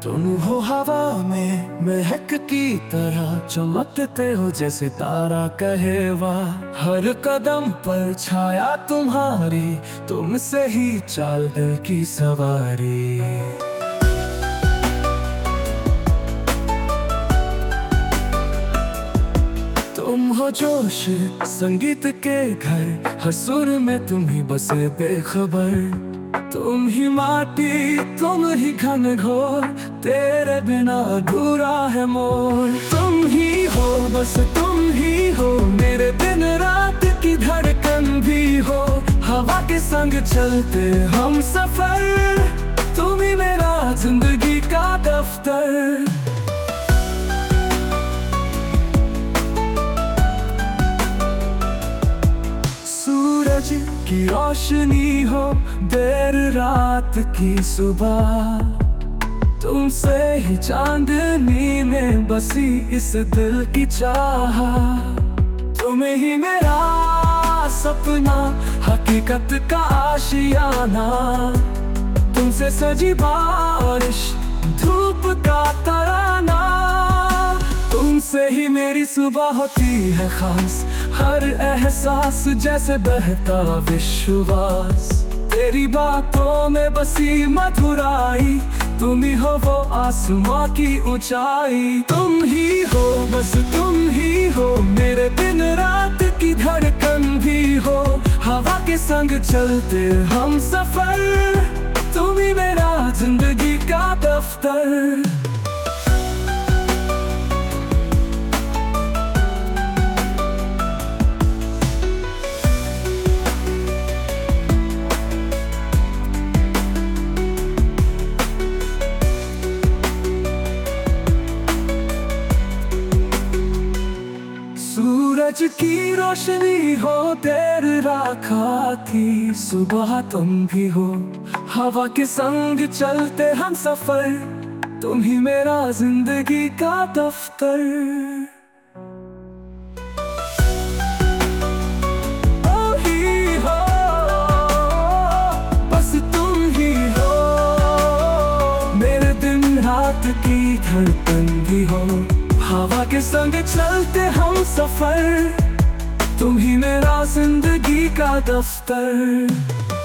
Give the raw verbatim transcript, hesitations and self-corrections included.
तुम हो हवा में महक की तरह, चमकते हो जैसे तारा कहे वाह। हर कदम पर छाया तुम्हारी, तुमसे ही चाल दिल की सवारी। तुम हो जोश संगीत के घर, हर सुर में तुम ही बसे बेखबर। तुम ही माटी, तुम ही घन घोर, तेरे बिना अधूरा है मोर। तुम ही हो, बस तुम ही हो, मेरे दिन रात की धड़कन भी हो। हवा के संग चलते हम सफर, तुम ही मेरा जिंदगी का दफ्तर। सूरज की रोशनी हो, देर रात की सुबह, तुमसे ही चांदनी में बसी इस दिल की चाह। तुम ही मेरा सपना, हकीकत का आशियाना। तुमसे सजी बारिश, धूप का तराना। तुमसे ही मेरी सुबह होती है खास, हर एहसास जैसे बहता विश्वास। तेरी बातों में बसी मधुराई, तुम ही हो वो आसमां की ऊंचाई। तुम ही हो, बस तुम ही हो, मेरे दिन रात की धड़कन भी हो। हवा के संग चलते हम सफर, तुम ही मेरा जिंदगी का दफ्तर। सूरज की रोशनी हो, देर राखा की सुबह तुम भी हो। हवा के संग चलते हम सफर, तुम ही मेरा जिंदगी का दफ्तर। ओ ही हो, बस तुम ही हो, मेरे दिन रात की धड़कन भी हो। हवा के संग चलते हम सफर, तुम ही मेरा जिंदगी का दफ्तर।